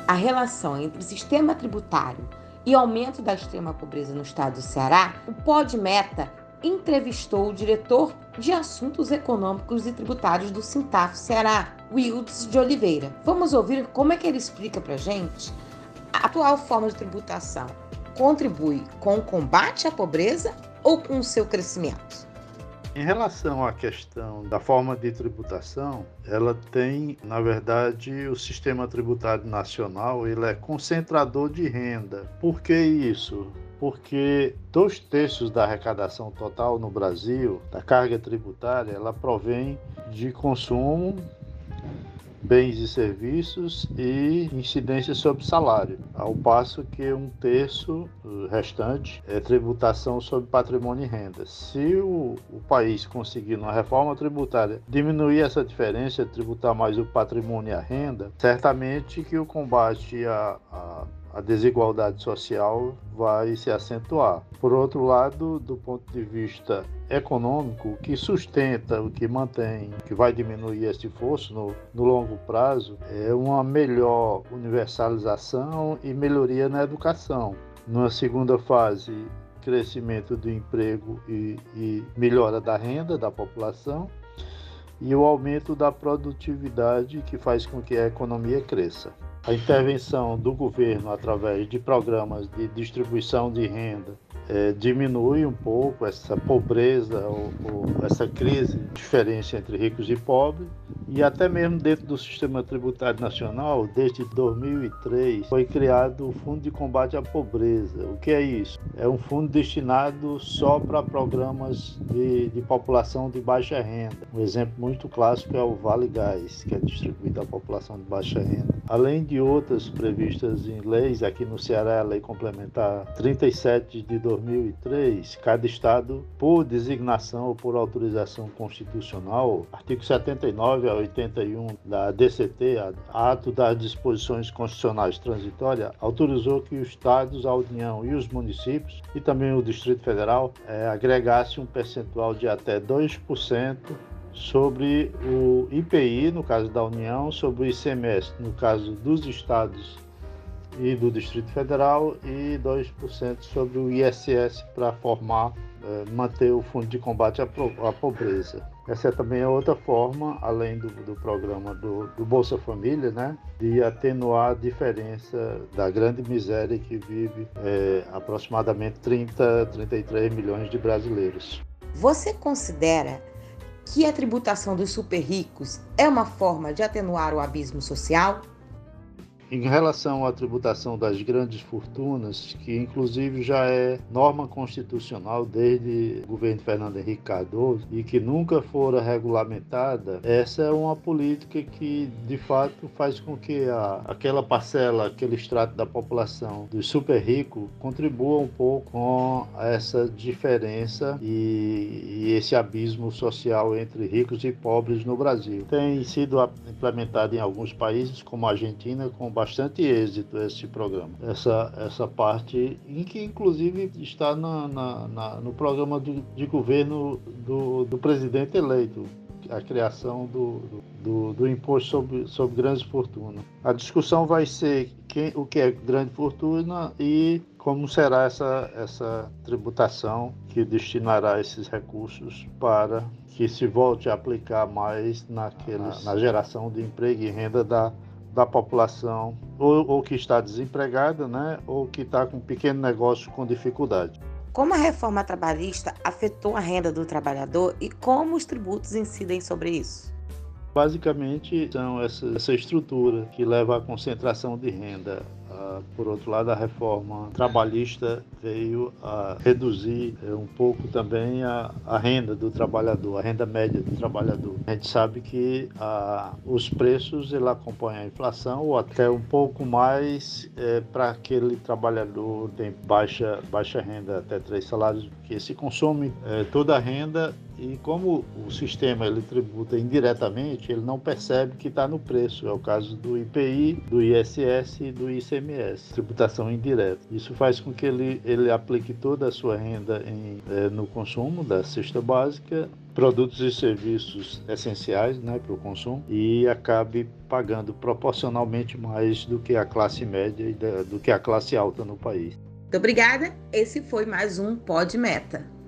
a relação entre sistema tributário e aumento da extrema pobreza no estado do Ceará, o PodMeta entrevistou o diretor de Assuntos Econômicos e Tributários do Sintaf Ceará, Wildes de Oliveira. Vamos ouvir como é que ele explica para a gente a atual forma de tributação contribui com o combate à pobreza ou com o seu crescimento? Em relação à questão da forma de tributação, ela tem, na verdade, o sistema tributário nacional, ele é concentrador de renda. Por que isso? Porque 2/3 da arrecadação total no Brasil, da carga tributária, ela provém de consumo, bens e serviços e incidência sobre salário, ao passo que 1/3 restante é tributação sobre patrimônio e renda. Se o país conseguir, numa reforma tributária, diminuir essa diferença, tributar mais o patrimônio e a renda, certamente que o combate a desigualdade social vai se acentuar. Por outro lado, do ponto de vista econômico, o que sustenta, o que mantém, que vai diminuir esse esforço no longo prazo, é uma melhor universalização e melhoria na educação. Numa segunda fase, crescimento do emprego e melhora da renda da população, e o aumento da produtividade, que faz com que a economia cresça. A intervenção do governo através de programas de distribuição de renda diminui um pouco essa pobreza ou essa crise, diferença entre ricos e pobres, e até mesmo dentro do sistema tributário nacional, desde 2003, foi criado o Fundo de Combate à Pobreza. O que é isso? É um fundo destinado só para programas de população de baixa renda. Um exemplo muito clássico é o Vale Gás, que é distribuído à população de baixa renda. Além de outras previstas em leis, aqui no Ceará a Lei Complementar 37 de 2003, cada estado, por designação ou por autorização constitucional, artigo 79 a 81 da DCT, Ato das Disposições Constitucionais Transitórias, autorizou que os estados, a União e os municípios, e também o Distrito Federal, agregassem um percentual de até 2% sobre o IPI, no caso da União, sobre o ICMS, no caso dos estados e do Distrito Federal, e 2% sobre o ISS para manter o Fundo de Combate à Pobreza. Essa é também outra forma, além do programa do Bolsa Família, né, de atenuar a diferença da grande miséria que vive aproximadamente 33 milhões de brasileiros. Você considera que a tributação dos super ricos é uma forma de atenuar o abismo social? Em relação à tributação das grandes fortunas, que inclusive já é norma constitucional desde o governo Fernando Henrique Cardoso e que nunca fora regulamentada, essa é uma política que de fato faz com que aquela parcela, aquele extrato da população dos super ricos contribua um pouco com essa diferença e esse abismo social entre ricos e pobres no Brasil. Tem sido implementado em alguns países, como a Argentina, com bastante êxito esse programa. Essa parte em que inclusive está no programa de governo do presidente eleito, a criação do imposto sobre grandes fortunas. A discussão vai ser o que é grande fortuna e como será essa tributação que destinará esses recursos para que se volte a aplicar mais na geração de emprego e renda da população ou que está desempregada, né, ou que está com um pequeno negócio com dificuldade. Como a reforma trabalhista afetou a renda do trabalhador e como os tributos incidem sobre isso? Basicamente, são essa estrutura que leva à concentração de renda. Por outro lado, a reforma trabalhista veio a reduzir um pouco também a renda do trabalhador, a renda média do trabalhador. A gente sabe que os preços ele acompanham a inflação ou até um pouco mais para aquele trabalhador que tem baixa renda, até 3 salários, que se consome toda a renda. E como o sistema ele tributa indiretamente, ele não percebe que está no preço. É o caso do IPI, do ISS e do ICMS, tributação indireta. Isso faz com que ele aplique toda a sua renda no consumo da cesta básica, produtos e serviços essenciais, né, para o consumo, e acabe pagando proporcionalmente mais do que a classe média e do que a classe alta no país. Muito obrigada. Esse foi mais um Pod Meta.